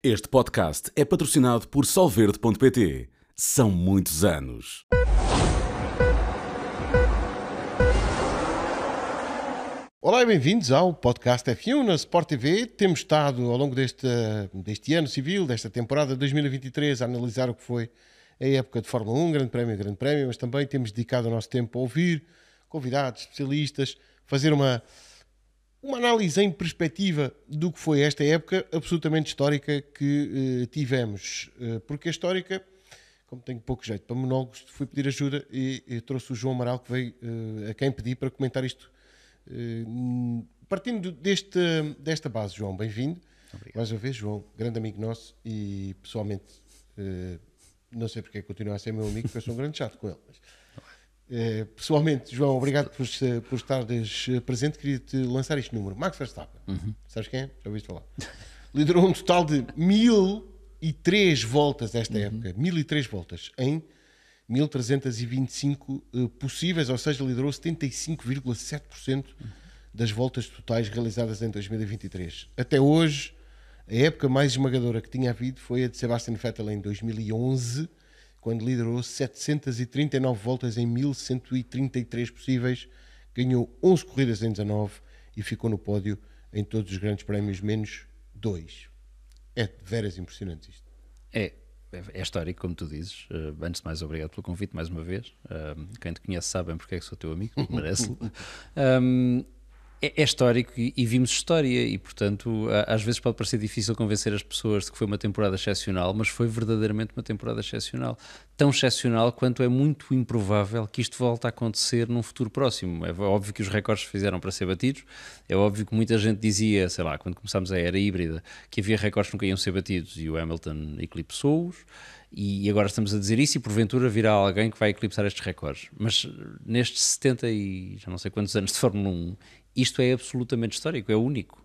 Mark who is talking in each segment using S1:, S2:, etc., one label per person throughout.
S1: Este podcast é patrocinado por Solverde.pt. São muitos anos.
S2: Olá e bem-vindos ao podcast F1 na Sport TV. Temos estado ao longo deste ano civil, desta temporada 2023, a analisar o que foi a época de Fórmula 1, Grande Prémio, mas também temos dedicado o nosso tempo a ouvir convidados, especialistas, fazer uma análise em perspectiva do que foi esta época absolutamente histórica que tivemos. Porque a histórica, como tenho pouco jeito para monólogos, fui pedir ajuda e trouxe o João Amaral, que veio a quem pedi para comentar isto. Partindo desta base, João, bem-vindo.
S3: Obrigado.
S2: Mais uma vez, João, grande amigo nosso e pessoalmente não sei porque continua a ser meu amigo, porque eu sou um grande chato com ele. Mas, pessoalmente, João, obrigado por estares presente. Queria-te lançar este número. Max Verstappen, sabes quem é? Já ouviste falar? Liderou um total de 1003 voltas esta época, 1003 voltas em 1325 possíveis, ou seja, liderou 75,7% das voltas totais realizadas em 2023. Até hoje, a época mais esmagadora que tinha havido foi a de Sebastian Vettel em 2011, quando liderou 739 voltas em 1133 possíveis, ganhou 11 corridas em 19 e ficou no pódio em todos os grandes prémios, menos 2. É de veras impressionante isto. É
S3: histórico, como tu dizes. Antes de mais, obrigado pelo convite mais uma vez. Quem te conhece sabe bem porque é que sou teu amigo, merece-lo. É histórico e vimos história e, portanto, às vezes pode parecer difícil convencer as pessoas de que foi uma temporada excepcional, mas foi verdadeiramente uma temporada excepcional. Tão excepcional quanto é muito improvável que isto volte a acontecer num futuro próximo. É óbvio que os recordes se fizeram para ser batidos, é óbvio que muita gente dizia, sei lá, quando começámos a era híbrida, que havia recordes que nunca iam ser batidos e o Hamilton eclipsou-os. E agora estamos a dizer isso e porventura virá alguém que vai eclipsar estes recordes. Mas nestes 70 e já não sei quantos anos de Fórmula 1, isto é absolutamente histórico, é único.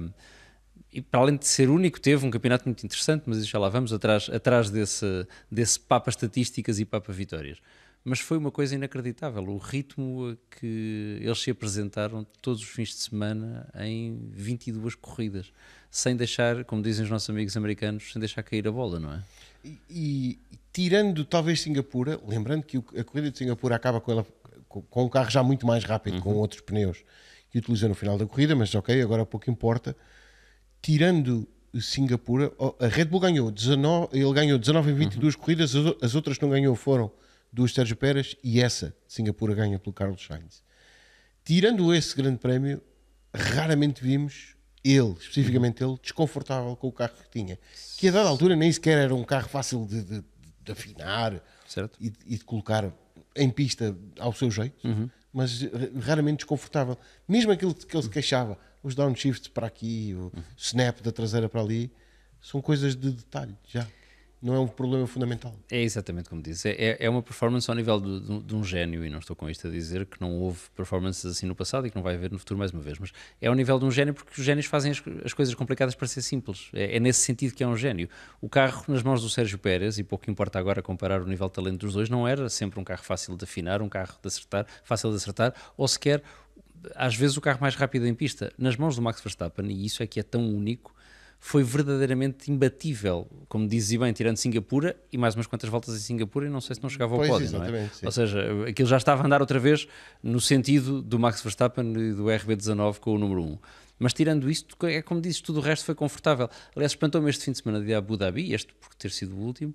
S3: E para além de ser único, teve um campeonato muito interessante, mas já lá vamos, atrás desse papa estatísticas e papa vitórias. Mas foi uma coisa inacreditável, o ritmo a que eles se apresentaram todos os fins de semana em 22 corridas, sem deixar, como dizem os nossos amigos americanos, sem deixar cair a bola, não é?
S2: E tirando talvez Singapura, lembrando que a corrida de Singapura acaba com um carro já muito mais rápido, com outros pneus que utilizou no final da corrida, mas ok, agora pouco importa. Tirando Singapura, a Red Bull ganhou 19, ele ganhou 19 em 22 corridas, as outras que não ganhou foram duas Sérgio Pérez e essa de Singapura ganha pelo Carlos Sainz. Tirando esse grande prémio, raramente vimos ele, especificamente ele, desconfortável com o carro que tinha, que a dada altura nem sequer era um carro fácil de afinar e de colocar em pista ao seu jeito, mas raramente desconfortável. Mesmo aquilo que ele se queixava, os downshifts para aqui, o snap da traseira para ali, são coisas de detalhe já. Não é um problema fundamental.
S3: É exatamente como disse. É uma performance ao nível de um gênio, e não estou com isto a dizer que não houve performances assim no passado e que não vai haver no futuro mais uma vez, mas é ao nível de um gênio porque os génios fazem as coisas complicadas para ser simples. É nesse sentido que é um gênio. O carro nas mãos do Sérgio Pérez, e pouco importa agora comparar o nível de talento dos dois, não era sempre um carro fácil de afinar, um carro de acertar, fácil de acertar, ou sequer, às vezes, o carro mais rápido em pista. Nas mãos do Max Verstappen, e isso é que é tão único, foi verdadeiramente imbatível, como dizia bem, tirando Singapura e mais umas quantas voltas em Singapura e não sei se não chegava ao pódio, não é?
S2: Sim.
S3: Ou seja, aquilo já estava a andar outra vez no sentido do Max Verstappen e do RB19 com o número 1. Mas tirando isto, é como dizes, tudo o resto foi confortável. Aliás, espantou-me este fim de semana de Abu Dhabi, este por ter sido o último,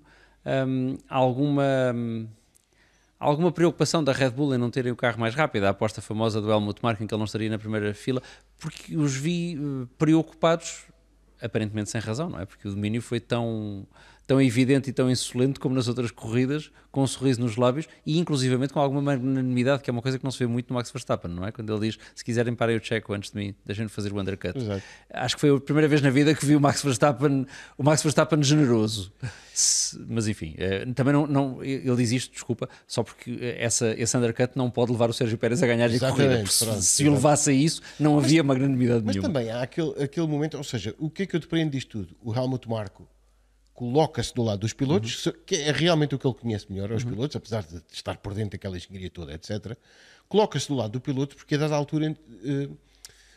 S3: alguma preocupação da Red Bull em não terem o carro mais rápido, a aposta famosa do Helmut Marko em que ele não estaria na primeira fila, porque os vi preocupados, aparentemente sem razão, não é? Porque o domínio foi tão evidente e tão insolente como nas outras corridas, com um sorriso nos lábios e inclusivamente com alguma magnanimidade, que é uma coisa que não se vê muito no Max Verstappen, não é? Quando ele diz, se quiserem parem o checo antes de mim, deixem-me fazer o undercut.
S2: Exato.
S3: Acho que foi a primeira vez na vida que vi o Max Verstappen generoso. Mas enfim, também não, ele diz isto, desculpa, só porque esse undercut não pode levar o Sérgio Pérez a ganhar a corrida. Se o levasse a isso, não havia magnanimidade nenhuma.
S2: Mas também há aquele momento, ou seja, o que é que eu depreendo disto tudo? O Helmut Marko coloca-se do lado dos pilotos, que é realmente o que ele conhece melhor, os pilotos, apesar de estar por dentro daquela engenharia toda, etc. Coloca-se do lado do piloto, porque a dada altura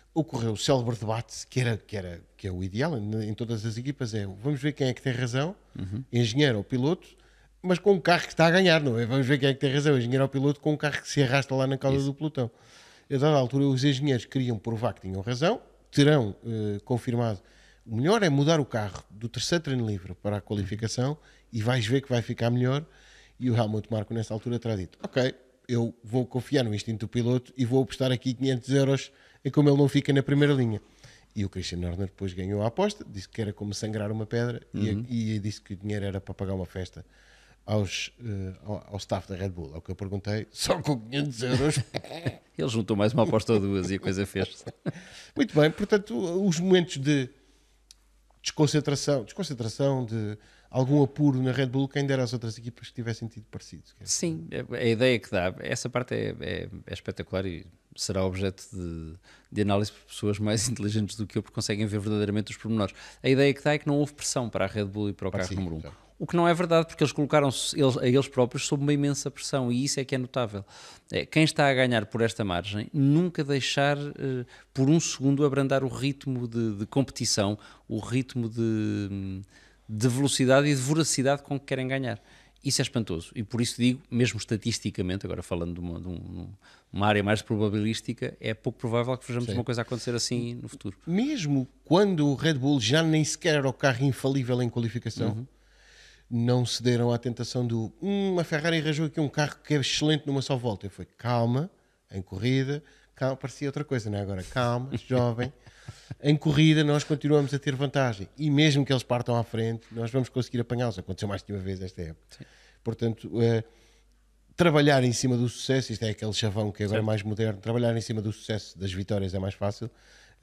S2: ocorreu o célebre debate, que é o ideal em todas as equipas, vamos ver quem é que tem razão, engenheiro ou piloto, mas com um carro que está a ganhar, não é? Vamos ver quem é que tem razão, engenheiro ou piloto, com um carro que se arrasta lá na cauda do pelotão. A dada altura, os engenheiros queriam provar que tinham razão, terão confirmado. O melhor é mudar o carro do terceiro treino livre para a qualificação e vais ver que vai ficar melhor. E o Helmut Marko, nessa altura, terá dito: ok, eu vou confiar no instinto do piloto e vou apostar aqui 500 euros em como ele não fica na primeira linha. E o Christian Horner depois ganhou a aposta, disse que era como sangrar uma pedra e disse que o dinheiro era para pagar uma festa ao staff da Red Bull. Ao que eu perguntei, só com 500 euros.
S3: Ele juntou mais uma aposta ou duas e a coisa fez-se.
S2: Muito bem, portanto, os momentos de desconcentração, de algum apuro na Red Bull, quem dera às outras equipas que tivessem tido parecidos.
S3: Sim, a ideia que dá, essa parte é espetacular e será objeto de análise por pessoas mais inteligentes do que eu, porque conseguem ver verdadeiramente os pormenores. A ideia que dá é que não houve pressão para a Red Bull e para o carro número 1. O que não é verdade, porque eles colocaram-se a eles próprios sob uma imensa pressão, e isso é que é notável. Quem está a ganhar por esta margem, nunca deixar por um segundo abrandar o ritmo de competição, o ritmo de velocidade e de voracidade com que querem ganhar. Isso é espantoso, e por isso digo, mesmo estatisticamente, agora falando de uma área mais probabilística, é pouco provável que vejamos uma coisa acontecer assim no futuro.
S2: Mesmo quando o Red Bull já nem sequer era o carro infalível em qualificação, não cederam à tentação do a Ferrari arranjou aqui um carro que é excelente numa só volta. Eu fui, calma, em corrida, calma, parecia outra coisa, não é? Agora, calma, jovem, em corrida nós continuamos a ter vantagem, e mesmo que eles partam à frente, nós vamos conseguir apanhá-los. Aconteceu mais de uma vez esta época. Sim. Portanto, trabalhar em cima do sucesso, isto é aquele chavão que agora é mais moderno, trabalhar em cima do sucesso das vitórias é mais fácil.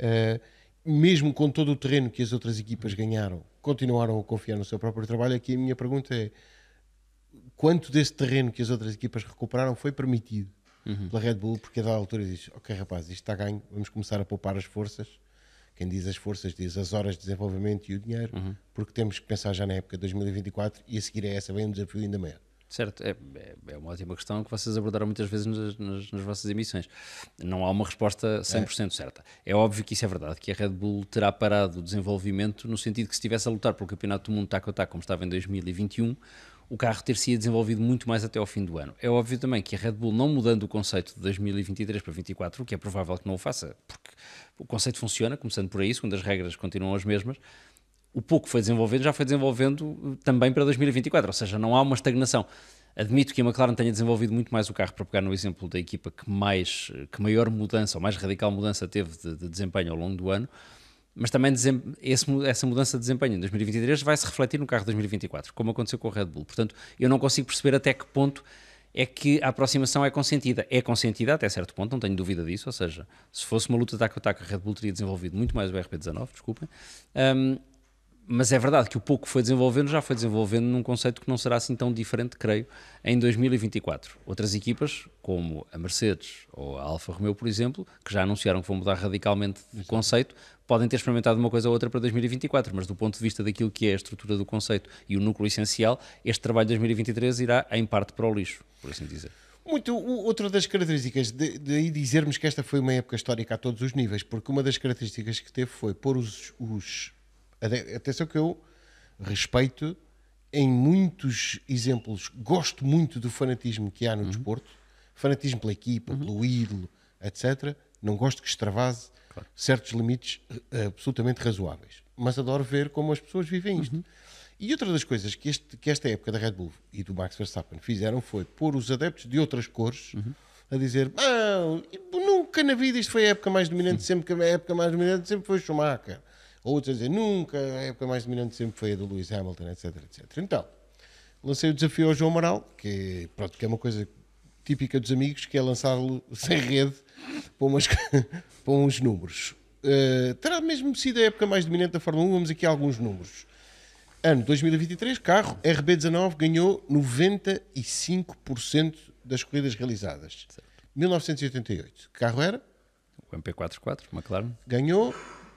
S2: Mesmo com todo o terreno que as outras equipas ganharam, continuaram a confiar no seu próprio trabalho. Aqui a minha pergunta é: quanto desse terreno que as outras equipas recuperaram foi permitido pela Red Bull? Porque a dada altura diz: ok, rapaz, isto está ganho, vamos começar a poupar as forças. Quem diz as forças diz as horas de desenvolvimento e o dinheiro, porque temos que pensar já na época de 2024, e a seguir a essa vem um desafio ainda maior.
S3: Certo, é uma ótima questão que vocês abordaram muitas vezes nas vossas emissões. Não há uma resposta 100% certa. É óbvio que isso é verdade, que a Red Bull terá parado o desenvolvimento no sentido que, se estivesse a lutar pelo Campeonato do Mundo taco a taco, como estava em 2021, o carro ter-se desenvolvido muito mais até ao fim do ano. É óbvio também que a Red Bull, não mudando o conceito de 2023 para 2024, o que é provável que não o faça, porque o conceito funciona, começando por aí, segundo as regras continuam as mesmas, o pouco que foi desenvolvendo já foi desenvolvendo também para 2024, ou seja, não há uma estagnação. Admito que a McLaren tenha desenvolvido muito mais o carro, para pegar no exemplo da equipa que maior mudança, ou mais radical mudança teve de desempenho ao longo do ano, mas também essa mudança de desempenho em 2023 vai se refletir no carro de 2024, como aconteceu com o Red Bull. Portanto, eu não consigo perceber até que ponto é que a aproximação é consentida. É consentida até certo ponto, não tenho dúvida disso, ou seja, se fosse uma luta taco a taco, a Red Bull teria desenvolvido muito mais o RB19, desculpem. Mas é verdade que o pouco que foi desenvolvendo já foi desenvolvendo num conceito que não será assim tão diferente, creio, em 2024. Outras equipas, como a Mercedes ou a Alfa Romeo, por exemplo, que já anunciaram que vão mudar radicalmente de conceito, podem ter experimentado uma coisa ou outra para 2024, mas do ponto de vista daquilo que é a estrutura do conceito e o núcleo essencial, este trabalho de 2023 irá em parte para o lixo, por assim dizer.
S2: Outra das características de dizermos que esta foi uma época histórica a todos os níveis, porque uma das características que teve foi pôr atenção que eu respeito em muitos exemplos, gosto muito do fanatismo que há no desporto, fanatismo pela equipa, pelo ídolo, etc. Não gosto que extravase certos limites absolutamente razoáveis, mas adoro ver como as pessoas vivem isto. E outra das coisas que esta época da Red Bull e do Max Verstappen fizeram foi pôr os adeptos de outras cores a dizer: nunca na vida isto foi a época mais dominante, sempre que a época mais dominante sempre foi o Schumacher. Outros a dizer: nunca, a época mais dominante sempre foi a do Lewis Hamilton, etc, etc. Então, lancei o desafio ao João Amaral, que é uma coisa típica dos amigos, que é lançá-lo sem rede para uns números. Terá mesmo sido a época mais dominante da Fórmula 1, vamos aqui a alguns números. Ano 2023, carro RB19 ganhou 95% das corridas realizadas. Certo. 1988, que carro era?
S3: O MP44, McLaren.
S2: Ganhou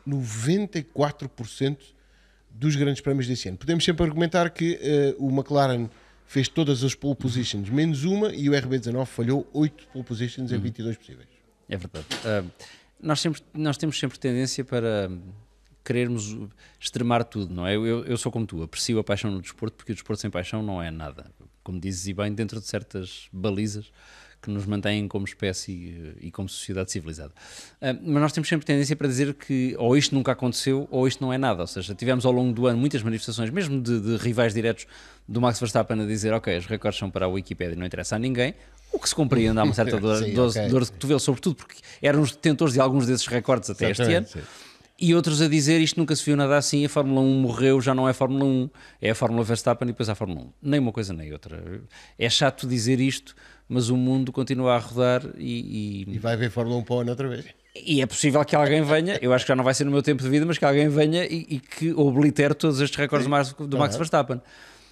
S2: 94% dos grandes prémios desse ano. Podemos sempre argumentar que o McLaren fez todas as pole positions menos uma, e o RB19 falhou 8 pole positions em 22 possíveis.
S3: É verdade. Nós temos sempre tendência para querermos extremar tudo, não é? Eu sou como tu, aprecio a paixão no desporto, porque o desporto sem paixão não é nada. Como dizes e bem, dentro de certas balizas que nos mantêm como espécie e como sociedade civilizada. Mas nós temos sempre tendência para dizer que ou isto nunca aconteceu ou isto não é nada. Ou seja, tivemos ao longo do ano muitas manifestações, mesmo de rivais diretos do Max Verstappen a dizer ok, os recordes são para a Wikipédia, não interessa a ninguém. O que se compreende, há uma certa dor de cotovelo, sobretudo porque eram os detentores de alguns desses recordes até este ano. Sim. E outros a dizer isto nunca se viu nada assim, a Fórmula 1 morreu, já não é Fórmula 1, é a Fórmula Verstappen e depois há a Fórmula 1. Nem uma coisa nem outra. É chato dizer isto, mas o mundo continua a rodar e
S2: vai haver Fórmula 1 para o ano outra vez.
S3: E é possível que alguém venha, eu acho que já não vai ser no meu tempo de vida, mas que alguém venha e que oblitere todos estes recordes do Max Verstappen.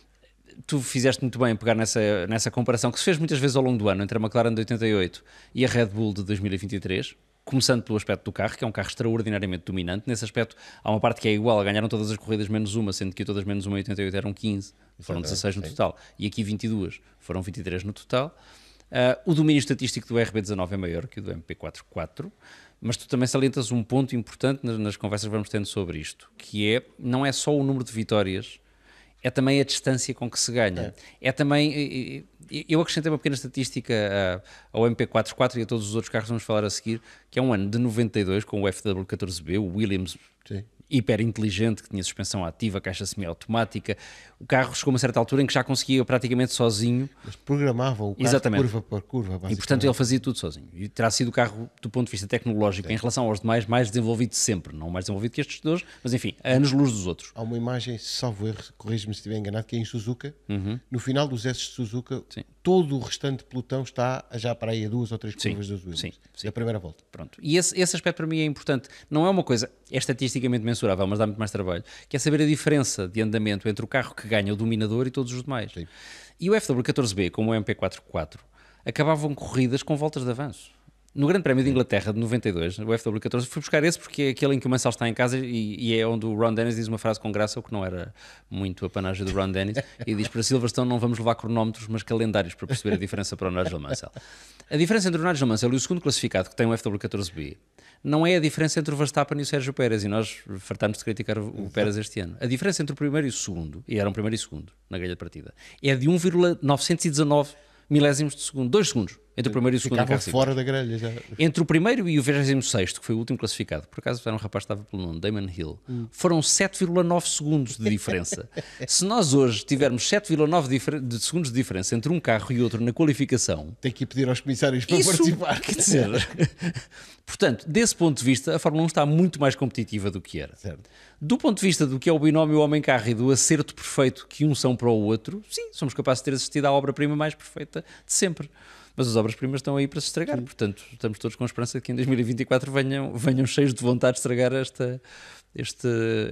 S3: Tu fizeste muito bem em pegar nessa comparação que se fez muitas vezes ao longo do ano entre a McLaren de 88 e a Red Bull de 2023, começando pelo aspecto do carro, que é um carro extraordinariamente dominante. Nesse aspecto há uma parte que é igual, ganharam todas as corridas menos uma, sendo que todas menos uma em 88 eram 15, foram 16 no total, e aqui 22, foram 23 no total. O domínio estatístico do RB19 é maior que o do MP44, mas tu também salientas um ponto importante nas conversas que vamos tendo sobre isto, que é, não é só o número de vitórias, é também a distância com que se ganha. É também, eu acrescentei uma pequena estatística ao MP44 e a todos os outros carros que vamos falar a seguir, que é um ano de 92 com o FW14B, o Williams hiper inteligente, que tinha suspensão ativa, caixa semiautomática. O carro chegou a uma certa altura em que já conseguia praticamente sozinho.
S2: Mas programava o carro curva por curva.
S3: E portanto ele fazia tudo sozinho. E terá sido o carro, do ponto de vista tecnológico, em relação aos demais, mais desenvolvido sempre. Não mais desenvolvido que estes dois, mas enfim, anos-luz dos outros.
S2: Há uma imagem, salvo erro, corrijo-me se estiver enganado, que é em Suzuka. No final dos S de Suzuka, todo o restante pelotão está já para aí a 2 ou 3 curvas das Williams. Da primeira volta.
S3: Pronto. E esse aspecto para mim é importante. Não é uma coisa, é estatisticamente mensurável, mas dá muito mais trabalho, que é saber a diferença de andamento entre o carro que ganha o dominador e todos os demais. Sim. E o FW14B, como o MP44, acabavam corridas com voltas de avanço. No Grande Prémio de Inglaterra de 92, o FW14, fui buscar esse porque é aquele em que o Mansell está em casa e é onde o Ron Dennis diz uma frase com graça, o que não era muito a panagem do Ron Dennis, e diz para Silverstone não vamos levar cronómetros, mas calendários para perceber a diferença para o Nigel Mansell. A diferença entre o Nigel Mansell e o segundo classificado, que tem o FW14B, não é a diferença entre o Verstappen e o Sérgio Pérez, e nós fartámos de criticar o Pérez este ano. A diferença entre o primeiro e o segundo, e eram primeiro e segundo na grelha de partida, é de 1,919 milésimos de segundo, 2 segundos entre o primeiro e o segundo.
S2: Ficava fora da grelha já.
S3: Entre o primeiro e o 26º, que foi o último classificado, por acaso era um rapaz que estava pelo nome, Damon Hill, foram 7,9 segundos de diferença. Se nós hoje tivermos 7,9 segundos de diferença entre um carro e outro na qualificação...
S2: Tem que ir pedir aos comissários para participar.
S3: Quer dizer... Portanto, desse ponto de vista, a Fórmula 1 está muito mais competitiva do que era.
S2: Certo.
S3: Do ponto de vista do que é o binómio homem-carro e do acerto perfeito que um são para o outro, sim, somos capazes de ter assistido à obra-prima mais perfeita de sempre. Mas as obras-primas estão aí para se estragar, portanto, estamos todos com a esperança de que em 2024 venham cheios de vontade de estragar este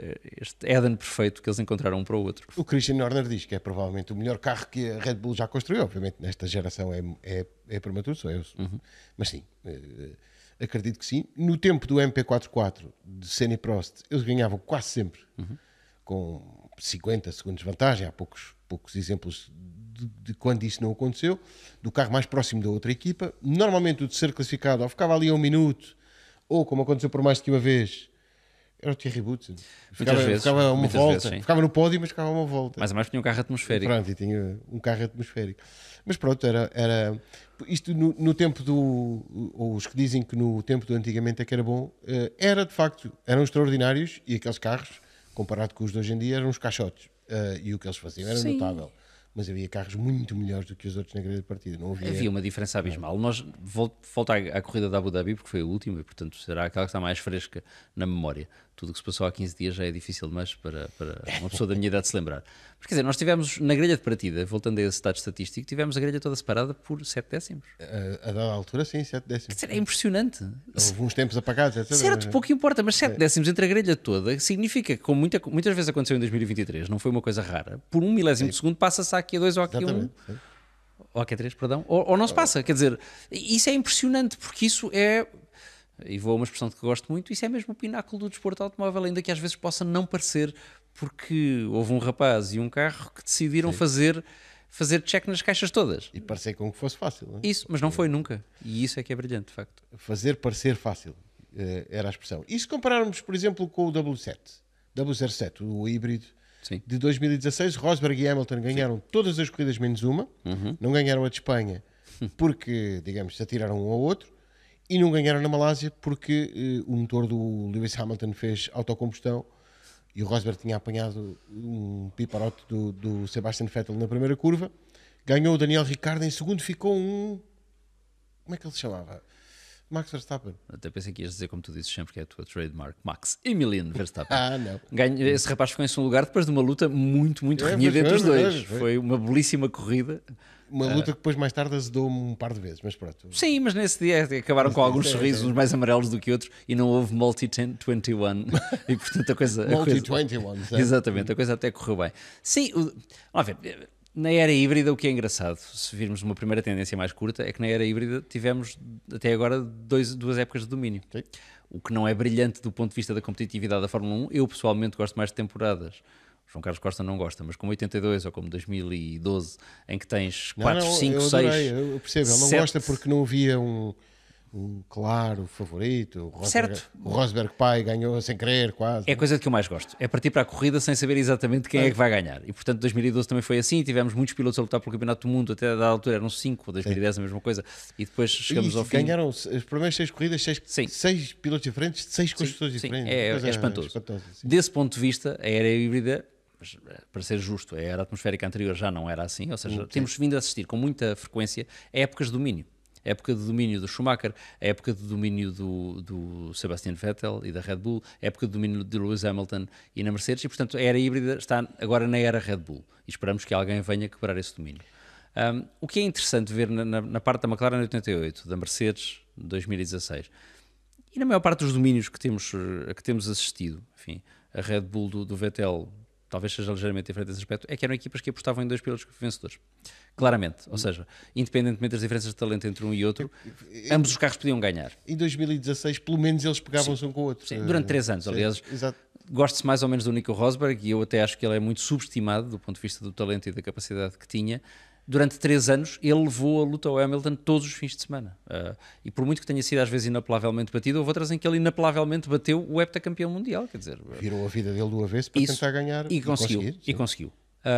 S3: Éden perfeito que eles encontraram um para o outro.
S2: O Christian Horner diz que é provavelmente o melhor carro que a Red Bull já construiu. Obviamente, nesta geração é prematuro, sou eu. Mas sim, acredito que sim. No tempo do MP44 de Senna e Prost, eles ganhavam quase sempre com 50 segundos de vantagem. Há poucos exemplos de quando isso não aconteceu, do carro mais próximo da outra equipa. Normalmente o terceiro classificado ou ficava ali a 1 minuto, ou como aconteceu por mais do que uma vez, era o Thierry Butz. Ficava uma volta, ficava no pódio, mas ficava uma volta.
S3: Mas a mais tinha um carro atmosférico.
S2: Pronto, e tinha um carro atmosférico. Mas pronto, era isto no tempo ou os que dizem que no tempo do antigamente é que era bom, era de facto, eram extraordinários, e aqueles carros, comparado com os de hoje em dia, eram uns caixotes, e o que eles faziam era notável. Mas havia carros muito melhores do que os outros na grelha de partida. Não
S3: havia uma diferença abismal. Nós volta à corrida da Abu Dhabi, porque foi a última, e portanto será aquela que está mais fresca na memória. Tudo o que se passou há 15 dias já é difícil demais para uma pessoa da minha idade se lembrar. Mas quer dizer, nós tivemos na grelha de partida, voltando a esse dado estatístico, tivemos a grelha toda separada por 7 décimos.
S2: A dada altura, sim, 7 décimos.
S3: Quer dizer, é impressionante.
S2: Houve uns tempos apagados, etc.
S3: Certo, pouco importa, mas 7 décimos entre a grelha toda significa que, como muitas vezes aconteceu em 2023, não foi uma coisa rara, por 1 milésimo de segundo passa-se a aqui a 2 ou aqui a 1. Ou aqui a 3, perdão. Ou não se passa. Quer dizer, isso é impressionante, porque isso é... E vou a uma expressão que gosto muito, isso é mesmo o pináculo do desporto automóvel, ainda que às vezes possa não parecer, porque houve um rapaz e um carro que decidiram fazer check nas caixas todas.
S2: E parecer como que fosse fácil. Não é?
S3: Isso, mas não foi nunca. E isso é que é brilhante, de facto.
S2: Fazer parecer fácil. era a expressão. E se compararmos, por exemplo, com o W07, o híbrido
S3: Sim.
S2: de 2016, Rosberg e Hamilton ganharam todas as corridas menos uma, não ganharam a de Espanha porque, digamos, se atiraram um ao outro, e não ganharam na Malásia porque o motor do Lewis Hamilton fez autocombustão e o Rosberg tinha apanhado um piparote do Sebastian Vettel na primeira curva. Ganhou o Daniel Ricciardo, em segundo ficou um... Como é que ele se chamava? Max Verstappen.
S3: Até pensei que ias dizer, como tu dizes sempre, que é a tua trademark, Max Emilian Verstappen.
S2: Não.
S3: Esse rapaz ficou em segundo lugar depois de uma luta muito renhida entre os dois. Foi uma belíssima corrida.
S2: Uma luta que depois mais tarde azedou-me um par de vezes, mas pronto.
S3: Sim, mas nesse dia acabaram com alguns sorrisos, uns mais amarelos do que outros, e não houve multi-21. E portanto a coisa...
S2: Multi-21.
S3: Exatamente, a coisa até correu bem. Sim, vamos ver, na era híbrida o que é engraçado, se virmos uma primeira tendência mais curta, é que na era híbrida tivemos até agora duas épocas de domínio.
S2: Sim.
S3: O que não é brilhante do ponto de vista da competitividade da Fórmula 1, eu pessoalmente gosto mais de temporadas. João Carlos Costa não gosta, mas como 82 ou como 2012, em que tens 4, 5, 6...
S2: Eu percebo, ele não gosta porque não havia um claro favorito. O Rosberg pai ganhou sem querer, quase.
S3: É a coisa de que eu mais gosto. É partir para a corrida sem saber exatamente quem é que vai ganhar. E portanto 2012 também foi assim, tivemos muitos pilotos a lutar pelo Campeonato do Mundo, até a dada altura eram 5, 2010 a mesma coisa, e depois chegamos ao fim.
S2: Ganharam as primeiras 6 corridas, 6 pilotos diferentes, de 6 construtores diferentes.
S3: É espantoso. Desse ponto de vista, a era híbrida, para ser justo, a era atmosférica anterior já não era assim, ou seja, temos vindo a assistir com muita frequência a épocas de domínio. A época de domínio do Schumacher, a época de domínio do Sebastian Vettel e da Red Bull, a época de domínio de Lewis Hamilton e na Mercedes, e portanto a era híbrida está agora na era Red Bull, e esperamos que alguém venha quebrar esse domínio. O que é interessante ver na parte da McLaren 88, da Mercedes 2016, e na maior parte dos domínios que temos assistido, enfim, a Red Bull do Vettel talvez seja ligeiramente diferente desse aspecto, é que eram equipas que apostavam em 2 pilotos vencedores. Claramente. Ou seja, independentemente das diferenças de talento entre um e outro, ambos os carros podiam ganhar.
S2: Em 2016, pelo menos eles pegavam-se um com o outro.
S3: Sim, durante 3 anos, aliás. Gosto-se mais ou menos do Nico Rosberg e eu até acho que ele é muito subestimado do ponto de vista do talento e da capacidade que tinha. Durante 3 anos ele levou a luta ao Hamilton todos os fins de semana. E por muito que tenha sido às vezes inapelavelmente batido, houve outras em que ele inapelavelmente bateu o heptacampeão mundial. Quer dizer,
S2: virou a vida dele do avesso para tentar ganhar.
S3: E conseguiu.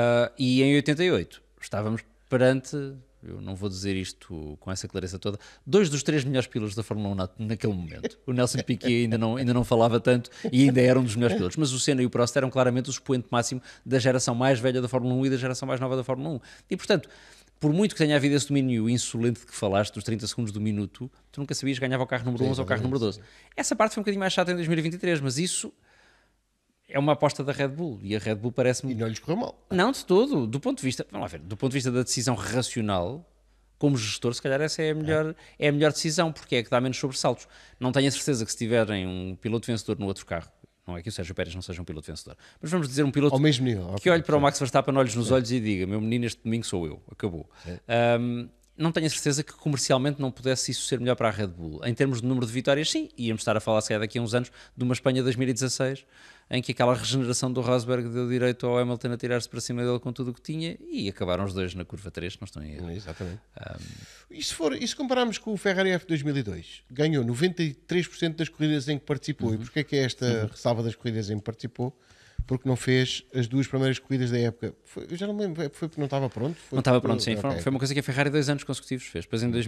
S3: E em 88 estávamos perante, eu não vou dizer isto com essa clareza toda, 2 dos 3 melhores pilotos da Fórmula 1 naquele momento. O Nelson Piquet ainda não falava tanto e ainda era um dos melhores pilotos, mas o Senna e o Prost eram claramente o expoente máximo da geração mais velha da Fórmula 1 e da geração mais nova da Fórmula 1. E portanto, por muito que tenha havido esse domínio insolente de que falaste, dos 30 segundos do minuto, tu nunca sabias que ganhava o carro número 11 ou o carro número 12. Essa parte foi um bocadinho mais chata em 2023, mas isso é uma aposta da Red Bull e a Red Bull parece-me...
S2: E não lhes correu mal.
S3: Não, de todo. Do ponto de vista, vamos lá ver, do ponto de vista da decisão racional, como gestor, se calhar essa é a melhor decisão, porque é que dá menos sobressaltos. Não tenho a certeza que se tiverem um piloto vencedor no outro carro, não é que o Sérgio Pérez não seja um piloto vencedor, mas vamos dizer um piloto
S2: ao mesmo nível,
S3: que olhe para o Max Verstappen, olhos nos olhos e diga: meu menino, este domingo sou eu, acabou. Não tenho a certeza que comercialmente não pudesse isso ser melhor para a Red Bull. Em termos de número de vitórias, sim, íamos estar a falar, se calhar, daqui a uns anos, de uma Espanha 2016, em que aquela regeneração do Rosberg deu direito ao Hamilton a tirar-se para cima dele com tudo o que tinha, e acabaram os dois na curva 3, não estão em erro.
S2: Exatamente. E se compararmos com o Ferrari F 2002, ganhou 93% das corridas em que participou. E porquê é que é esta ressalva das corridas em que participou? Porque não fez as 2 primeiras corridas da época. Eu já não me lembro, foi porque não estava pronto?
S3: Não estava pronto, sim. Okay. Foi uma coisa que a Ferrari 2 anos consecutivos fez. Depois em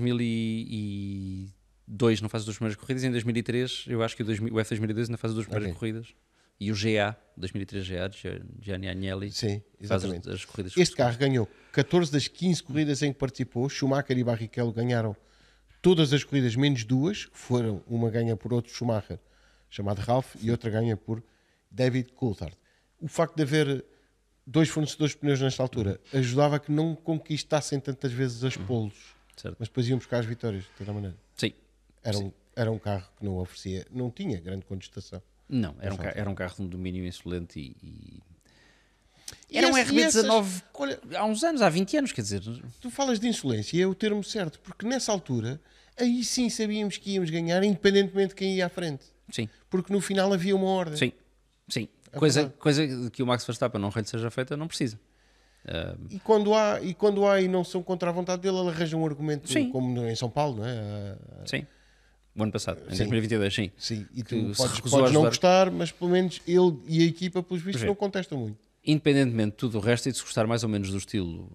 S3: 2002 não faz as 2 primeiras corridas, em 2003 eu acho que o F 2002 ainda faz as 2 primeiras corridas. E o GA, 2003 GA, Gianni Agnelli,
S2: sim, exatamente.
S3: Faz as corridas.
S2: Este carro ganhou 14 das 15 corridas em que participou. Schumacher e Barrichello ganharam todas as corridas, menos 2, que foram uma ganha por outro Schumacher, chamado Ralph, e outra ganha por David Coulthard. O facto de haver 2 fornecedores de pneus nesta altura ajudava a que não conquistassem tantas vezes as polos, mas depois iam buscar as vitórias, de toda maneira.
S3: Sim.
S2: Era um carro que não oferecia, não tinha grande contestação.
S3: Não, era um carro de um domínio insolente e era um RB19 há uns anos, há 20 anos, quer dizer.
S2: Tu falas de insolência e é o termo certo, porque nessa altura, aí sim sabíamos que íamos ganhar, independentemente de quem ia à frente.
S3: Sim.
S2: Porque no final havia uma ordem.
S3: Sim. Coisa que o Max Verstappen não lhe seja feita, não precisa.
S2: E quando há e não são contra a vontade dele, ele arranja um argumento, como em São Paulo, não é?
S3: Sim. O ano passado, em
S2: Sim.
S3: 2022, sim.
S2: Sim, e
S3: Que
S2: tu
S3: se
S2: podes
S3: recusou a
S2: não
S3: ajudar.
S2: gostar, mas pelo menos ele e a equipa, pelos vistos,
S3: Pois é.
S2: não contestam muito.
S3: Independentemente de tudo o resto e de se gostar mais ou menos do estilo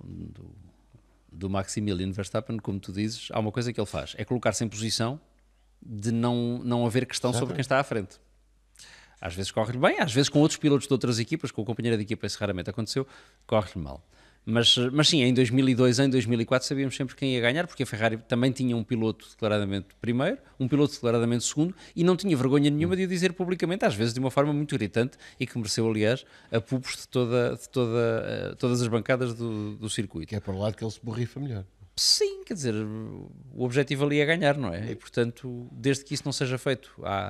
S3: do Maximilian Verstappen, como tu dizes, há uma coisa que ele faz, é colocar-se em posição de não haver questão sobre quem está à frente. Às vezes corre-lhe bem, às vezes com outros pilotos de outras equipas, com o companheiro de equipa, isso raramente aconteceu, corre-lhe mal. Mas sim, em 2002, em 2004 sabíamos sempre quem ia ganhar, porque a Ferrari também tinha um piloto declaradamente primeiro, um piloto declaradamente segundo, e não tinha vergonha nenhuma de o dizer publicamente, às vezes de uma forma muito irritante, e que mereceu, aliás, apupos de todas as bancadas do circuito.
S2: Que é para o lado que ele se borrifa melhor.
S3: Sim, quer dizer, o objetivo ali é ganhar, não é? E portanto, desde que isso não seja feito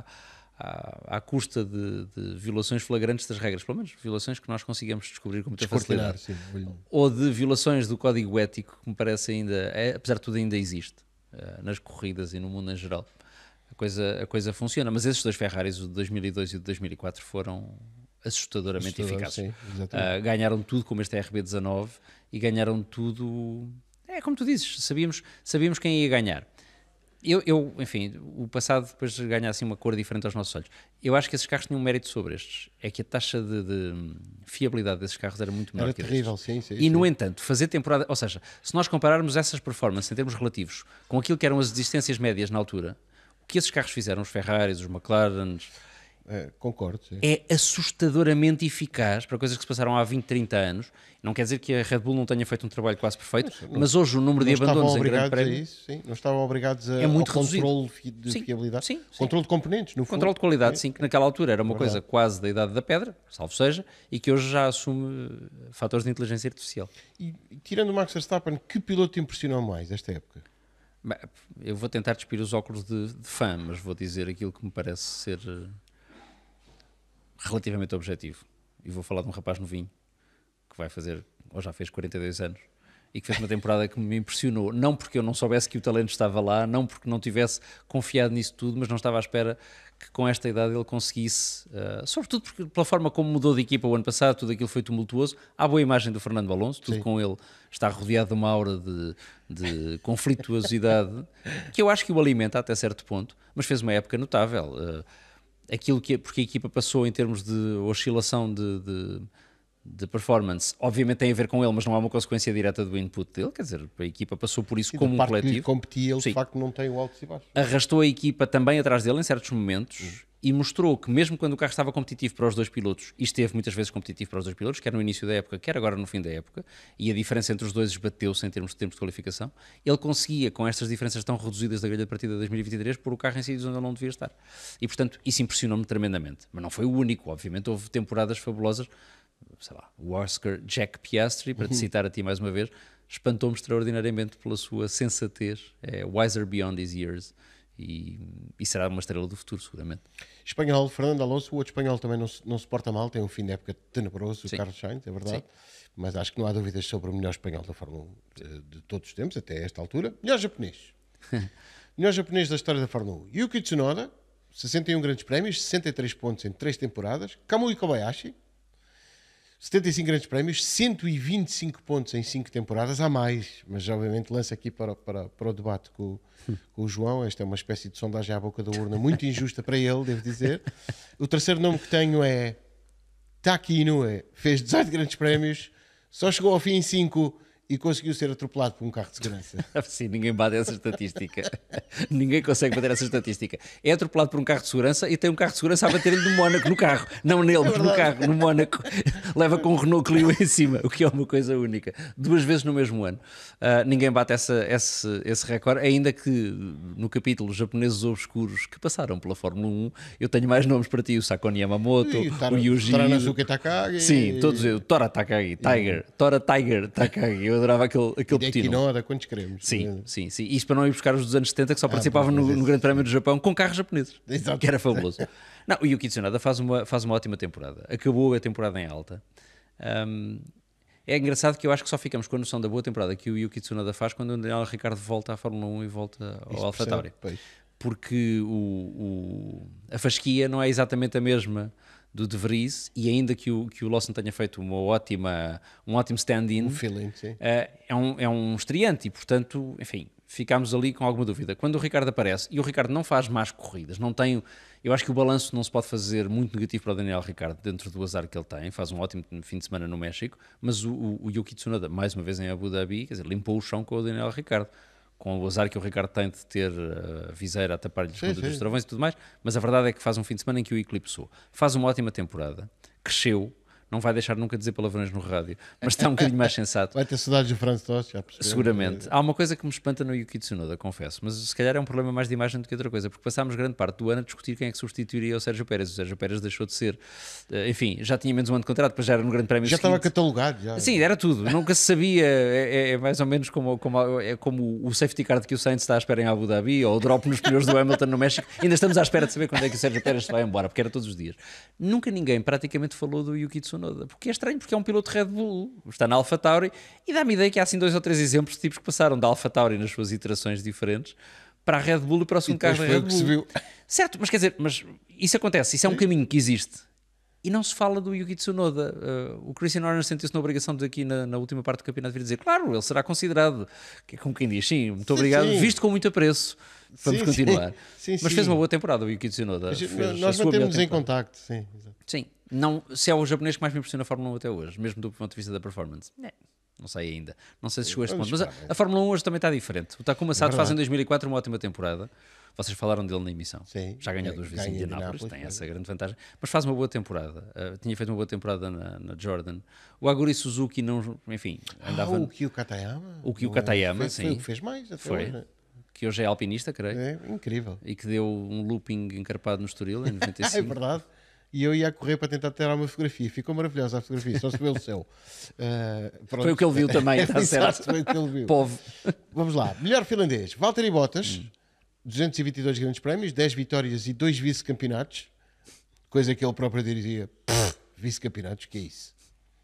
S3: à custa de violações flagrantes das regras, pelo menos violações que nós consigamos descobrir com muita facilidade,
S2: Sim,
S3: ou de violações do código ético, que me parece ainda, apesar de tudo, ainda existe nas corridas e no mundo em geral. A coisa funciona, mas esses dois Ferraris, o de 2002 e o de 2004, foram assustadoramente eficazes.
S2: Sim, exatamente.
S3: Ganharam tudo como este RB19 e ganharam tudo. É como tu dizes, sabíamos quem ia ganhar. Enfim, o passado depois ganha assim uma cor diferente aos nossos olhos. Eu acho que esses carros tinham um mérito sobre estes. É que a taxa de fiabilidade desses carros era muito menor
S2: Era
S3: que a
S2: terrível,
S3: destes.
S2: sim.
S3: E, no entanto, fazer temporada... Ou seja, se nós compararmos essas performances em termos relativos com aquilo que eram as existências médias na altura, o que esses carros fizeram, os Ferraris, os McLarens...
S2: Concordo, sim.
S3: É assustadoramente eficaz para coisas que se passaram há 20, 30 anos. Não quer dizer que a Red Bull não tenha feito um trabalho quase perfeito, mas hoje o número de abandonos em grande prémio...
S2: Não estavam obrigados
S3: É muito
S2: ao
S3: reduzido.
S2: controle de
S3: Sim,
S2: fiabilidade.
S3: sim.
S2: Controle de componentes, no fundo.
S3: Controle de qualidade, sim, que naquela altura era uma coisa
S2: Verdade.
S3: quase da idade da pedra, salvo seja, e que hoje já assume fatores de inteligência artificial.
S2: E tirando o Max Verstappen, que piloto te impressionou mais esta época?
S3: Bem, eu vou tentar despir os óculos de fã, mas vou dizer aquilo que me parece ser relativamente objetivo. E vou falar de um rapaz novinho que vai fazer, ou já fez 42 anos, e que fez uma temporada que me impressionou, não porque eu não soubesse que o talento estava lá, não porque não tivesse confiado nisso tudo, mas não estava à espera que com esta idade ele conseguisse, sobretudo porque, pela forma como mudou de equipa o ano passado, tudo aquilo foi tumultuoso. Há boa imagem do Fernando Alonso, tudo
S2: Sim.
S3: com ele está rodeado de uma aura de conflituosidade, que eu acho que o alimenta até certo ponto, mas fez uma época notável. Porque a equipa passou em termos de oscilação de performance, obviamente tem a ver com ele, mas não é uma consequência direta do input dele, quer dizer, a equipa passou por isso
S2: Sim,
S3: como
S2: da
S3: um
S2: parte que lhe
S3: coletivo.
S2: competia, ele
S3: Sim.
S2: de facto não tem o altos e baixos.
S3: Arrastou a equipa também atrás dele em certos momentos e mostrou que mesmo quando o carro estava competitivo para os dois pilotos, e esteve muitas vezes competitivo para os dois pilotos, quer no início da época, quer agora no fim da época, e a diferença entre os dois esbateu-se em termos de tempos de qualificação, ele conseguia, com estas diferenças tão reduzidas da grelha de partida de 2023, pôr o carro em sítios onde ele não devia estar. E portanto, isso impressionou-me tremendamente. Mas não foi o único, obviamente houve temporadas fabulosas, sei lá, o Oscar Jack Piastri, para te citar a ti mais uma vez, espantou-me extraordinariamente pela sua sensatez, é wiser beyond his years, e será uma estrela do futuro, seguramente.
S2: Espanhol, Fernando Alonso, o outro espanhol também não se porta mal, tem um fim de época tenebroso,
S3: Sim.
S2: o Carlos Sainz, é verdade.
S3: Sim.
S2: Mas acho que não há dúvidas sobre o melhor espanhol da Fórmula 1 de todos os tempos, até esta altura. Melhor japonês. Melhor japonês da história da Fórmula 1. Yuki Tsunoda, 61 grandes prémios, 63 pontos em 3 temporadas. Kamui Kobayashi, 75 grandes prémios, 125 pontos em 5 temporadas, há mais, mas obviamente lança aqui para o debate com o João. Esta é uma espécie de sondagem à boca da urna, muito injusta para ele, devo dizer. O terceiro nome que tenho é Taki Inoue, fez 18 grandes prémios, só chegou ao fim em 5 e conseguiu ser atropelado por um carro de segurança.
S3: Sim, ninguém bate essa estatística. Ninguém consegue bater essa estatística. É atropelado por um carro de segurança e tem um carro de segurança a bater-lhe no Mónaco, no carro. Não nele, mas no carro, no Mónaco. Leva com um Renault Clio em cima, o que é uma coisa única. 2 vezes no mesmo ano. Ninguém bate esse recorde, ainda que no capítulo japoneses obscuros que passaram pela Fórmula 1, eu tenho mais nomes para ti, o Sakon Yamamoto, o Yuji...
S2: Taranazuke Takagi.
S3: Sim, todos eu. Tora Takagi, Tora Tiger Takagi. Eu adorava aquele
S2: Hideki
S3: petino.
S2: Noda, quantos queremos?
S3: Sim. Isto para não ir buscar os dos anos 70 que só participavam no Grande Prémio do Japão com carros japoneses.
S2: Exato.
S3: Que era fabuloso. Não, o Yuki Tsunoda faz uma ótima temporada. Acabou a temporada em alta. É engraçado que eu acho que só ficamos com a noção da boa temporada que o Yuki Tsunoda faz quando o Daniel Ricciardo volta à Fórmula 1 e volta ao AlphaTauri. Porque a fasquia não é exatamente a mesma do De Vries, e ainda que o Lawson tenha feito um ótimo stand-in,
S2: Um feeling, sim.
S3: é um estreante e, portanto, enfim, ficámos ali com alguma dúvida. Quando o Ricardo aparece, e o Ricardo não faz más corridas, não tem... Eu acho que o balanço não se pode fazer muito negativo para o Daniel Ricciardo dentro do azar que ele tem, faz um ótimo fim de semana no México, mas o Yuki Tsunoda, mais uma vez em Abu Dhabi, quer dizer, limpou o chão com o Daniel Ricciardo, com o azar que o Ricardo tem de ter a viseira a tapar-lhe os travões e tudo mais, mas a verdade é que faz um fim de semana em que o eclipsou. Faz uma ótima temporada, cresceu, não vai deixar nunca dizer palavrões no rádio, mas está um bocadinho mais sensato.
S2: Vai ter saudades do Franz Tost, já percebeu?
S3: Seguramente. Há uma coisa que me espanta no Yuki Tsunoda, confesso, mas se calhar é um problema mais de imagem do que outra coisa, porque passámos grande parte do ano a discutir quem é que substituiria o Sérgio Pérez. O Sérgio Pérez deixou de ser, enfim, já tinha menos um ano de contrato, depois já era no Grande Prémio
S2: Já
S3: seguinte.
S2: estava catalogado. Já.
S3: Sim, era tudo, nunca se sabia, é mais ou menos como o safety car que o Sainz está à espera em Abu Dhabi, ou o drop nos pneus do Hamilton no México, ainda estamos à espera de saber quando é que o Sérgio Pérez se vai embora, porque era todos os dias. Nunca ninguém praticamente falou do Yuki Tsunoda, porque é estranho, porque é um piloto Red Bull, está na AlphaTauri, e dá-me ideia que há assim 2 ou 3 exemplos de tipos que passaram da AlphaTauri nas suas iterações diferentes para a Red Bull e para o segundo carro da Red Bull.
S2: Se viu.
S3: Certo, mas quer dizer, mas isso acontece, isso é um caminho que existe. E não se fala do Yuki Tsunoda. O Christian Horner sentiu-se na obrigação de aqui na última parte do campeonato vir dizer, claro, ele será considerado, que é como quem diz, sim, muito obrigado, visto com muito apreço, vamos continuar. Mas fez uma boa temporada o Yuki Tsunoda.
S2: Nós mantemos em contacto, sim.
S3: Sim, não, se é o japonês que mais me impressiona a Fórmula 1 até hoje, mesmo do ponto de vista da performance. Não sei ainda, não sei se chegou a este ponto, mas a Fórmula 1 hoje também está diferente. O Takuma Sato faz em 2004 uma ótima temporada. Vocês falaram dele na emissão.
S2: Sim,
S3: já ganhou 2 vezes em Indianápolis, tem essa grande vantagem. Mas faz uma boa temporada. Tinha feito uma boa temporada na Jordan. O Aguri Suzuki não, enfim, andava.
S2: O Kyo Katayama.
S3: O Kyo Katayama, sim.
S2: Foi o que fez mais até
S3: foi.
S2: Hoje.
S3: Que hoje é alpinista, creio.
S2: É incrível.
S3: E que deu um looping encarpado no Estoril em 95.
S2: É verdade. E eu ia correr para tentar tirar uma fotografia. Ficou maravilhosa a fotografia, só se vê o céu.
S3: Foi o que ele viu também, está certo.
S2: Foi o que ele viu.
S3: Povo.
S2: Vamos lá. Melhor finlandês. Valtteri Bottas. 222 grandes prémios, 10 vitórias e 2 vice-campeonatos. Coisa que ele próprio diria, vice-campeonatos, que é isso?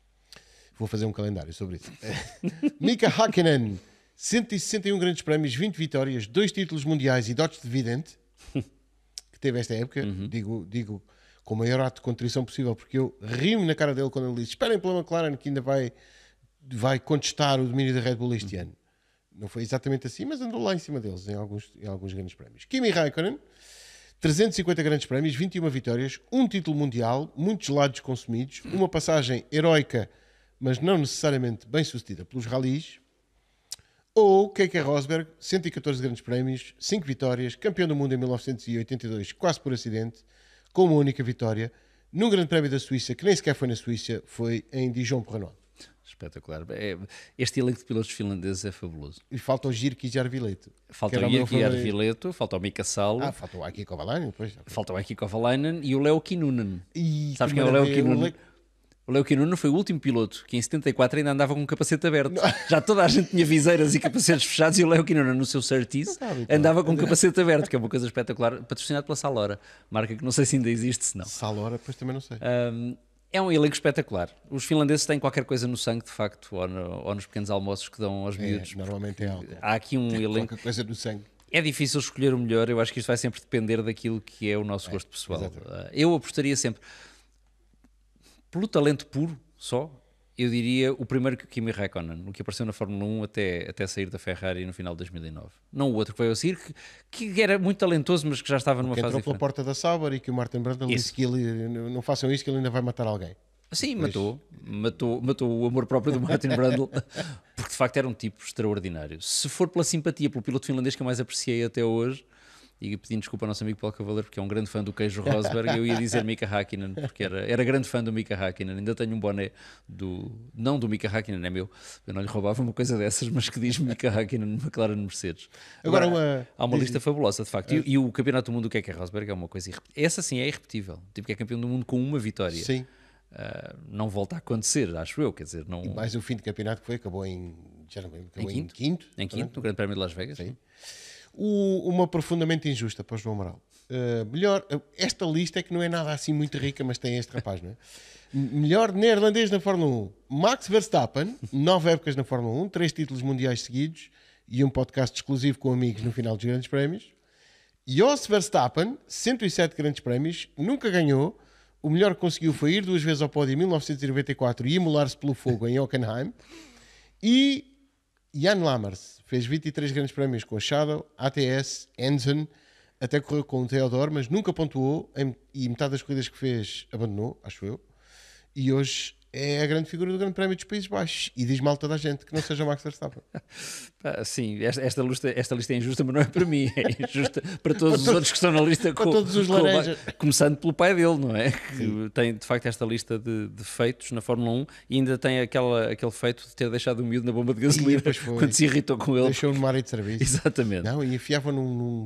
S2: Vou fazer um calendário sobre isso. Mika Hakkinen, 161 grandes prémios, 20 vitórias, 2 títulos mundiais e Dodge Dividend, que teve esta época, digo com o maior ato de contrição possível, porque eu rio-me na cara dele quando ele diz, esperem pela McLaren que ainda vai contestar o domínio da Red Bull este ano. Não foi exatamente assim, mas andou lá em cima deles em alguns grandes prémios. Kimi Raikkonen, 350 grandes prémios, 21 vitórias, um título mundial, muitos lados consumidos, uma passagem heroica, mas não necessariamente bem sucedida pelos rallies. Ou Keke Rosberg, 114 grandes prémios, 5 vitórias, campeão do mundo em 1982, quase por acidente, com uma única vitória, num grande prémio da Suíça, que nem sequer foi na Suíça, foi em Dijon-Porrenon.
S3: Espetacular. Este elenco de pilotos finlandeses é fabuloso.
S2: E falta o Jirki Jarvileto.
S3: Falta o Jirki Jarvileto, falta o Mika Salo.
S2: Falta o Aki Kovalainen depois.
S3: Falta o Aki Kovalainen e o Leo Kinnunen. Sabes quem é o
S2: maravilha.
S3: Leo Kinnunen? O Leo Kinnunen foi o último piloto que em 74 ainda andava com um capacete aberto. Já toda a gente tinha viseiras e capacetes fechados e o Leo Kinnunen no seu Surtees andava com um capacete aberto, que é uma coisa espetacular, patrocinado pela Salora, marca que não sei se ainda existe, se não.
S2: Salora, pois também não sei.
S3: É um elenco espetacular. Os finlandeses têm qualquer coisa no sangue, de facto, ou nos pequenos almoços que dão aos miúdos.
S2: Normalmente é algo.
S3: Há aqui um elenco.
S2: Qualquer coisa no sangue.
S3: É difícil escolher o melhor, eu acho que isto vai sempre depender daquilo que é o nosso gosto pessoal. Eu apostaria sempre, pelo talento puro só, eu diria o primeiro que o Kimi Räikkönen, o que apareceu na Fórmula 1 até sair da Ferrari no final de 2009. Não o outro que veio a seguir, que era muito talentoso, mas que já estava numa fase
S2: entrou
S3: diferente.
S2: pela porta da Sauber e que o Martin Brundle disse que ele, não façam isso que ele ainda vai matar alguém.
S3: Sim, matou o amor próprio do Martin Brundle, porque de facto era um tipo extraordinário. Se for pela simpatia, pelo piloto finlandês que eu mais apreciei até hoje, e pedindo desculpa ao nosso amigo Paulo Cavaleiro, porque é um grande fã do queijo Rosberg, eu ia dizer Mika Hakkinen, porque era grande fã do Mika Hakkinen. Ainda tenho um boné não do Mika Hakkinen, é meu, eu não lhe roubava uma coisa dessas, mas que diz Mika Hakkinen, McLaren Mercedes. Agora há uma lista fabulosa, de facto, e o campeonato do mundo do Keke Rosberg é uma coisa irrepetível. Essa sim é irrepetível, tipo que é campeão do mundo com uma vitória.
S2: Sim.
S3: Não volta a acontecer, acho eu, quer dizer, não...
S2: E mais o fim de campeonato que foi, acabou em quinto.
S3: Em quinto, no Grande Prémio de Las Vegas.
S2: Sim. Uma profundamente injusta para o João Amaral. Esta lista é que não é nada assim muito rica, mas tem este rapaz, não é? Melhor neerlandês na Fórmula 1, Max Verstappen, 9 épocas na Fórmula 1, 3 títulos mundiais seguidos e um podcast exclusivo com amigos no final dos grandes prémios. Jos Verstappen, 107 grandes prémios, nunca ganhou. O melhor que conseguiu foi ir 2 vezes ao pódio em 1994 e imolar-se pelo fogo em Hockenheim. E Jan Lammers fez 23 grandes prémios com a Shadow, ATS, Enzen, até correu com o Theodore, mas nunca pontuou e metade das corridas que fez abandonou, acho eu. E hoje é a grande figura do Grande Prémio dos Países Baixos e diz mal toda a gente que não seja Max Verstappen.
S3: Sim, esta lista é injusta, mas não é para mim, é injusta para todos os outros que estão na lista,
S2: para todos os laranjas.
S3: Começando pelo pai dele, não é? Que tem de facto esta lista de feitos na Fórmula 1 e ainda tem aquele feito de ter deixado o miúdo na bomba de gasolina quando se irritou com ele.
S2: Deixou-o numa área de serviço.
S3: Exatamente.
S2: Não, e enfiava num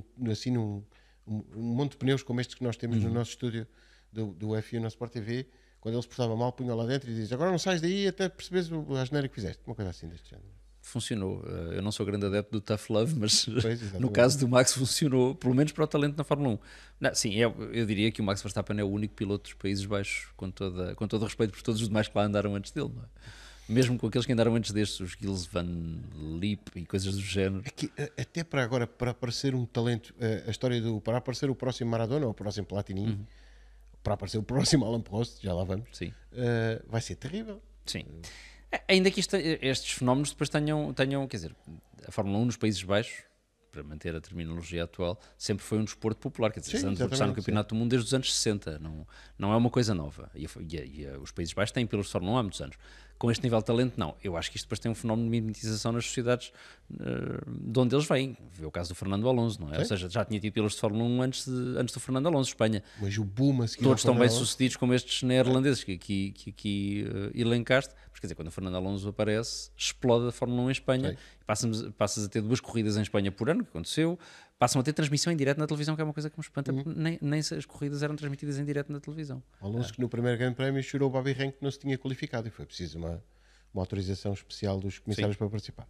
S2: monte de pneus como estes que nós temos no nosso estúdio do F1 na Sport TV. Quando ele se portava mal, punha lá dentro e diz: agora não sais daí até perceberes a asneira que fizeste. Uma coisa assim deste género.
S3: Funcionou. Eu não sou grande adepto do tough love, mas
S2: Pois,
S3: no caso do Max funcionou, pelo menos para o talento na Fórmula 1. Não, sim, eu diria que o Max Verstappen é o único piloto dos Países Baixos, com todo o respeito por todos os demais que lá andaram antes dele, não é? Mesmo com aqueles que andaram antes destes, os Gilles Van Lip e coisas do género.
S2: É que, até para agora, para aparecer um talento, a história para aparecer o próximo Maradona ou o próximo Platini, para aparecer o próximo Alain Prost, já lá vamos,
S3: Sim.
S2: Vai ser terrível.
S3: Sim. Ainda que estes fenómenos depois tenham, quer dizer, a Fórmula 1 nos Países Baixos, para manter a terminologia atual, sempre foi um desporto popular, quer dizer, está no Campeonato do Mundo desde os anos 60, não é uma coisa nova. E os Países Baixos têm pilotos de Fórmula 1 há muitos anos. Com este nível de talento, não. Eu acho que isto depois tem um fenómeno de mimetização nas sociedades de onde eles vêm. Vê o caso do Fernando Alonso, não é? Sim. Ou seja, já tinha tido pilotos de Fórmula 1 antes do Fernando Alonso, Espanha.
S2: Mas o boom a seguir
S3: todos estão bem sucedidos como estes neerlandeses que aqui elencaste. Mas quer dizer, quando o Fernando Alonso aparece, explode a Fórmula 1 em Espanha. Passas a ter 2 corridas em Espanha por ano, que aconteceu. Passam a ter transmissão em direto na televisão, que é uma coisa que me espanta. Nem as corridas eram transmitidas em direto na televisão.
S2: Alonso que no primeiro Grande Prémio chorou o Bobby Rahn que não se tinha qualificado e foi preciso uma autorização especial dos comissários para participar.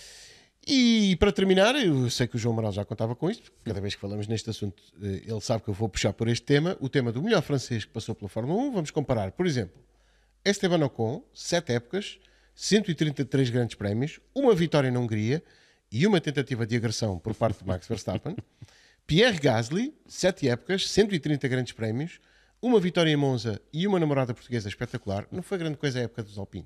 S2: E para terminar, eu sei que o João Amaral já contava com isto, cada vez que falamos neste assunto ele sabe que eu vou puxar por este tema, o tema do melhor francês que passou pela Fórmula 1. Vamos comparar, por exemplo, Esteban Ocon, 7 épocas, 133 grandes prémios, uma vitória na Hungria e uma tentativa de agressão por parte de Max Verstappen. Pierre Gasly, 7 épocas, 130 grandes prémios, uma vitória em Monza e uma namorada portuguesa espetacular. Não foi grande coisa a época dos Alpine.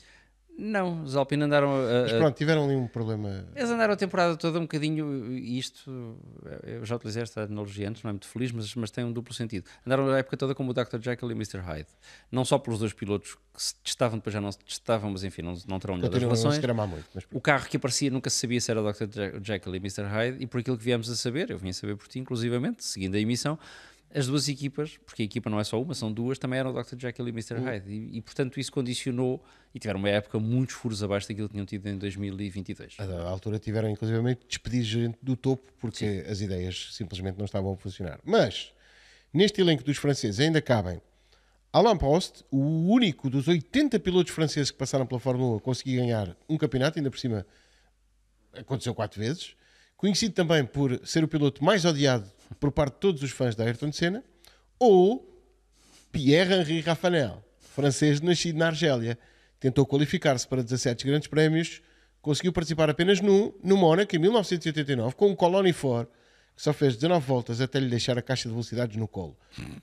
S3: Não, os Alpine andaram...
S2: Mas pronto, tiveram ali um problema...
S3: Eles andaram a temporada toda um bocadinho, e isto, eu já utilizei esta analogia antes, não é muito feliz, mas tem um duplo sentido. Andaram a época toda como o Dr. Jekyll e Mr. Hyde. Não só pelos 2 pilotos que se testavam, depois já não se testavam, mas enfim, não terão melhor das relações.
S2: Muito, mas...
S3: O carro que aparecia nunca se sabia se era o Dr. Jekyll e Mr. Hyde, e por aquilo que viemos a saber, eu vim a saber por ti, inclusivamente, seguindo a emissão, as 2 equipas, porque a equipa não é só uma, são 2, também eram o Dr. Jekyll e Mr. Hyde. E portanto isso condicionou, e tiveram uma época muitos furos abaixo daquilo que tinham tido em 2022.
S2: À altura tiveram inclusivamente de despedir gente do topo, porque as ideias simplesmente não estavam a funcionar. Mas, neste elenco dos franceses ainda cabem Alain Prost, o único dos 80 pilotos franceses que passaram pela Fórmula 1 a conseguir ganhar um campeonato, ainda por cima aconteceu 4 vezes. Conhecido também por ser o piloto mais odiado por parte de todos os fãs da Ayrton Senna, ou Pierre-Henri Raffanel, francês nascido na Argélia. Tentou qualificar-se para 17 grandes prémios, conseguiu participar apenas no Mónaco em 1989, com um Colony Ford, que só fez 19 voltas até lhe deixar a caixa de velocidades no colo.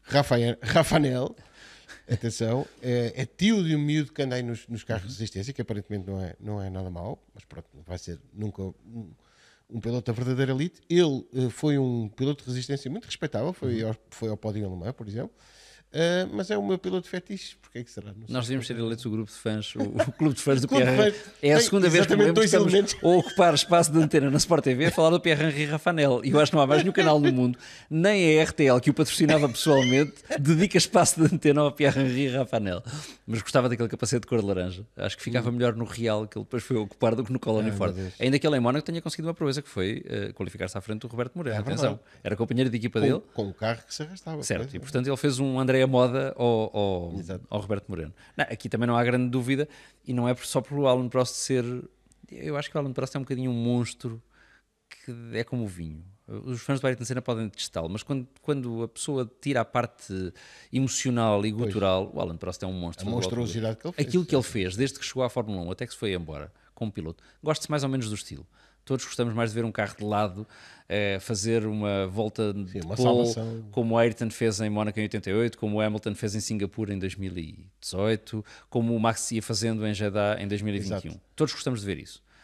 S2: Raffanel, atenção, é tio de um miúdo que anda aí nos carros de resistência, que aparentemente não é nada mau, mas pronto, não vai ser nunca um piloto da verdadeira elite. Ele foi um piloto de resistência muito respeitável, foi ao pódio alemão, por exemplo, mas é o meu piloto fetiche. Porquê é que será?
S3: Nós devíamos ser eleitos o grupo de fãs, o clube de fãs do Pierre. É a segunda vez que me lembro que estamos a ocupar espaço de antena na Sport TV a falar do Pierre-Henri Raffanel, e eu acho que não há mais nenhum canal no mundo, nem a RTL, que o patrocinava pessoalmente, dedica espaço de antena ao Pierre-Henri Raffanel. Mas gostava daquele capacete de cor de laranja. Acho que ficava melhor no Real, que ele depois foi ocupar, do que no Colony Ford. Ainda que ele em Mónaco tenha conseguido uma proeza, que foi qualificar-se à frente do Roberto Moreno. Atenção, era companheiro de equipa dele.
S2: Com um carro que se arrastava.
S3: Certo, e portanto ele fez um André Moda ao Roberto Moreno. Não, aqui também não há grande dúvida, e não é só por o Alain Prost ser... Eu acho que o Alain Prost é um bocadinho um monstro que é como o vinho. Os fãs do Ayrton Senna podem detestá-lo, mas quando a pessoa tira a parte emocional e gutural, o Alain Prost é um monstro.
S2: A monstruosidade que ele fez.
S3: Aquilo que ele fez, desde que chegou à Fórmula 1 até que se foi embora como piloto, gosta-se mais ou menos do estilo. Todos gostamos mais de ver um carro de lado fazer uma volta de pole, como o Ayrton fez em Mónaco em 88, como o Hamilton fez em Singapura em 2018, como o Max ia fazendo em Jeddah em 2021. Exato. Todos gostamos de ver isso.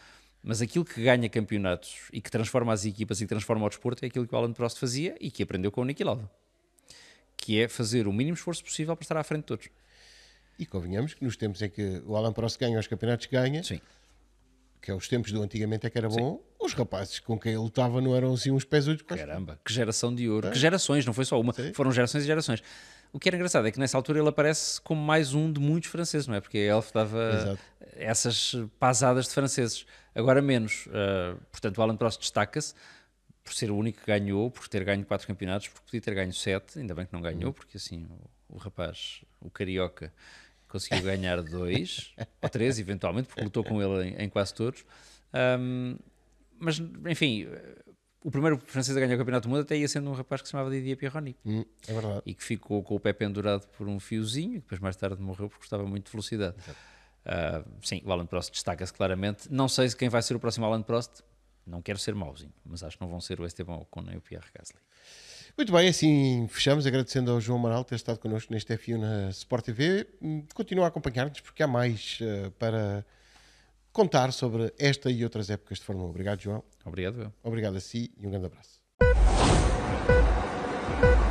S3: Mas aquilo que ganha campeonatos e que transforma as equipas e que transforma o desporto é aquilo que o Alain Prost fazia e que aprendeu com o Niki Lauda, que é fazer o mínimo esforço possível para estar à frente de todos.
S2: E convenhamos que nos tempos em que o Alain Prost ganha os campeonatos, ganha,
S3: Sim.
S2: que é os tempos do antigamente é que era bom, os rapazes com quem ele lutava não eram assim uns pesudos.
S3: Caramba, que geração de ouro. Que gerações, não foi só uma.
S2: Sim.
S3: Foram gerações e gerações. O que era engraçado é que nessa altura ele aparece como mais um de muitos franceses, não é? Porque a Elf dava
S2: Exato.
S3: essas pasadas de franceses. Agora menos. Portanto, o Alain Prost destaca-se por ser o único que ganhou, por ter ganho 4 campeonatos, porque podia ter ganho 7, ainda bem que não ganhou, porque assim o rapaz, o carioca, conseguiu ganhar 2 ou 3 eventualmente, porque lutou com ele em quase todos. Mas, enfim, o primeiro francês a ganhar o campeonato do mundo até ia sendo um rapaz que se chamava Didier Pironi.
S2: É verdade.
S3: E que ficou com o pé pendurado por um fiozinho e depois mais tarde morreu porque gostava muito de velocidade. Sim, o Alain Prost destaca-se claramente. Não sei se quem vai ser o próximo Alain Prost, não quero ser mauzinho, mas acho que não vão ser o Esteban Ocon nem o Pierre Gasly.
S2: Muito bem, assim fechamos, agradecendo ao João Amaral ter estado connosco neste F1 na Sport TV. Continua a acompanhar-nos porque há mais para contar sobre esta e outras épocas de Fórmula 1. Obrigado, João.
S3: Obrigado, eu.
S2: Obrigado a si e um grande abraço.